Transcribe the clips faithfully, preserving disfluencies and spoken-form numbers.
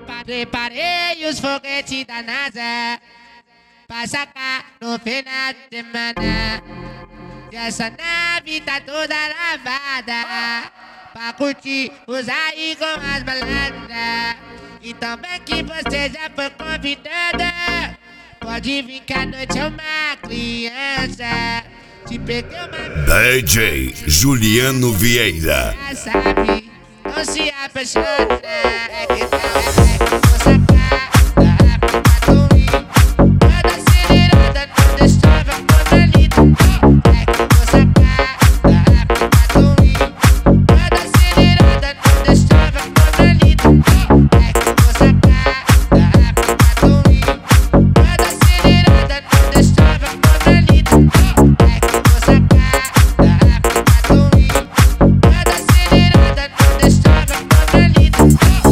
Preparei os foguetes da NASA pra sacar no final de semana. E essa nave tá toda lavada pra curtir, usar aí com as malandras. E também que você já foi convidada, pode vir que a noite é uma criança. Te peguei uma... D J Juliano Vieira. Já sabe, não se apaixona. É que não é que vou sacar da África do Rio. Toda acelerada, não deixava controlito. É que vou sacar da África do Rio. Toda acelerada, não deixava controlito. É que vou sacar da África do Rio. Toda acelerada, não deixava controlito. É que vou sacar da África do Rio. Toda acelerada, não deixava controlito.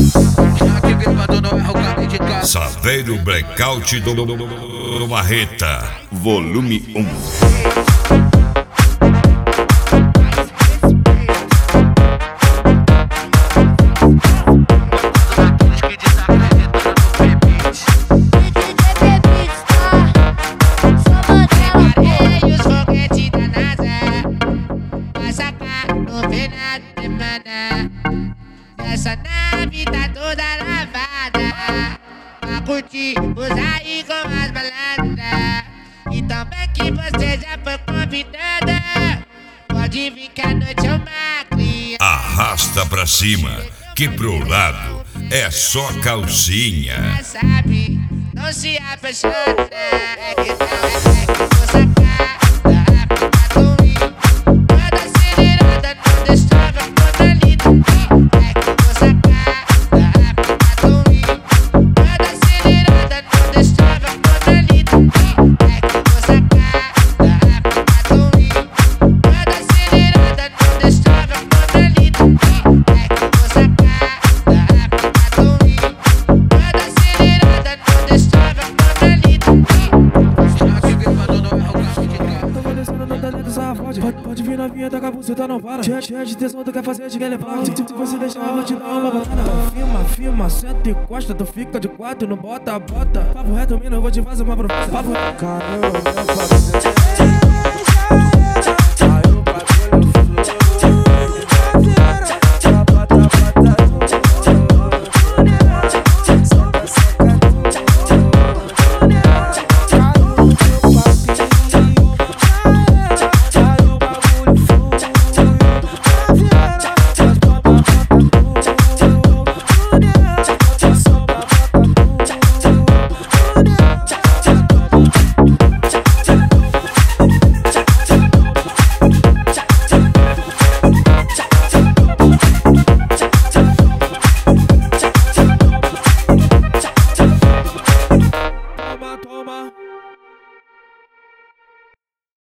Saveiro Blackout do, do, do, do Marreta, volume um. Preparei os foguetes da NASA pra sacar no final de semana. Essa nave tá toda lavada pra curtir, usar aí com as malandras. E também que você já foi convidada, pode vir que a noite é uma criança. Arrasta pra cima, que pro lado é só calcinha. Já sabe, não se apaixona. É que não é que vou sacar da África do Rio. Toda acelerada, não deixava controlito. É que vou sacar da África do Rio. Toda acelerada, não deixava controlito. É que vou sacar da África do Rio. Toda acelerada, não deixava controlito. É que vou sacar da África do Rio. Toda acelerada, não deixava controlito. Tava descendo no talento, safado. Pode, pode vir novinha, tá com a buceta, não para. Cheia, cheia de tesão, tu quer fazer, te quer levar. Se, se você deixar, eu vou te dar uma batada. Firma, firma, senta e costa. Tu fica de quatro, não bota, bota. Papo reto, mina, eu vou te fazer uma proposta. Papo reto. Caramba, meu parceiro.